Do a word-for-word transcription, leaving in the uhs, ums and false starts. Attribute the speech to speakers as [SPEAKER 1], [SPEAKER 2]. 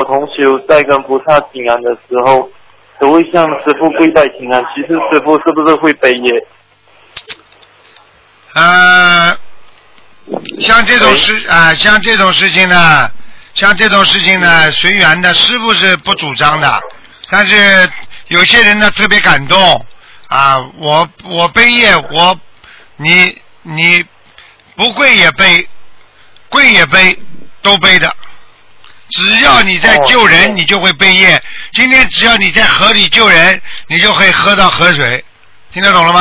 [SPEAKER 1] 同修在跟菩萨请安的时候，都会向师父跪拜请安，其实师父是不是会背业？
[SPEAKER 2] 呃，像这种事啊、呃，像这种事情呢，像这种事情呢，随缘的，师父是不主张的，但是有些人呢特别感动啊，我我背业，我你你不跪也背，跪也背，都背的。只要你在救人，哦、你就会背业。今天只要你在河里救人，你就会喝到河水。听得懂了吗？